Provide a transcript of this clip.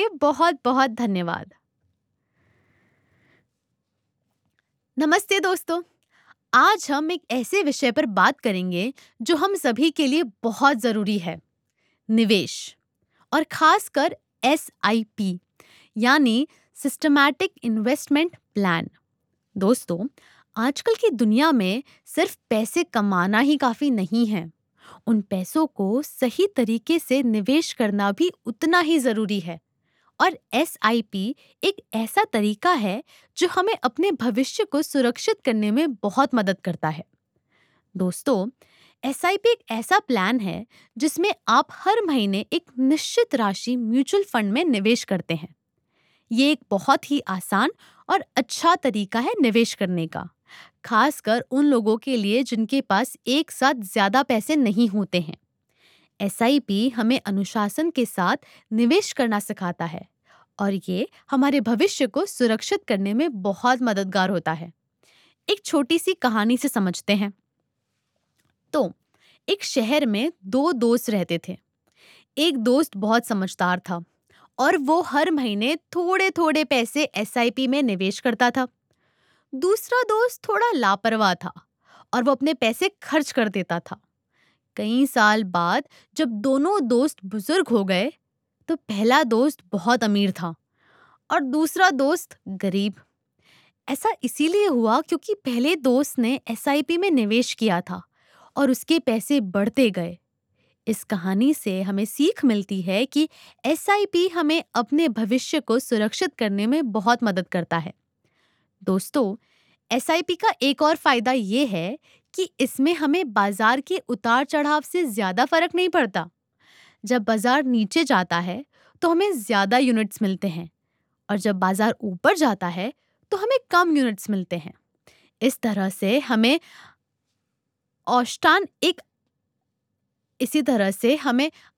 लिए बहुत बहुत धन्यवाद। नमस्ते दोस्तों, आज हम एक ऐसे विषय पर बात करेंगे जो हम सभी के लिए बहुत जरूरी है, निवेश। और खासकर SIP यानी सिस्टमैटिक इन्वेस्टमेंट प्लान। दोस्तों, आजकल की दुनिया में सिर्फ पैसे कमाना ही काफी नहीं है। उन पैसों को सही तरीके से निवेश करना भी उतना ही जरूरी है। और SIP एक ऐसा तरीका है जो हमें अपने भविष्य को सुरक्षित करने में बहुत मदद करता है। दोस्तों, SIP एक ऐसा प्लान है जिसमें आप हर महीने एक निश्चित राशि म्यूचुअल फंड में निवेश करते हैं। ये एक बहुत ही आसान और अच्छा तरीका है निवेश करने का, खासकर उन लोगों के लिए जिनके पास एक साथ ज्यादा पैसे नहीं होते हैं। SIP हमें अनुशासन के साथ निवेश करना सिखाता है और ये हमारे भविष्य को सुरक्षित करने में बहुत मददगार होता है। एक छोटी सी कहानी से समझते हैं। तो एक शहर में दो दोस्त रहते थे। एक दोस्त बहुत समझदार था और वो हर महीने थोड़े थोड़े पैसे SIP में निवेश करता था। दूसरा दोस्त थोड़ा लापरवाह था और वो अपने पैसे खर्च कर देता था। कई साल बाद जब दोनों दोस्त बुजुर्ग हो गए, तो पहला दोस्त बहुत अमीर था और दूसरा दोस्त गरीब। ऐसा इसीलिए हुआ क्योंकि पहले दोस्त ने SIP में निवेश किया था और उसके पैसे बढ़ते गए। इस कहानी से हमें सीख मिलती है कि SIP हमें अपने भविष्य को सुरक्षित करने में बहुत मदद करता है। दोस्तों, SIP का एक और फायदा ये है कि इसमें हमें बाजार के उतार चढ़ाव से ज्यादा फर्क नहीं पड़ता। जब बाजार नीचे जाता है तो हमें ज्यादा यूनिट्स मिलते हैं और जब बाजार ऊपर जाता है तो हमें कम यूनिट्स मिलते हैं। इस तरह से हमें औसतान एक इसी तरह से हमें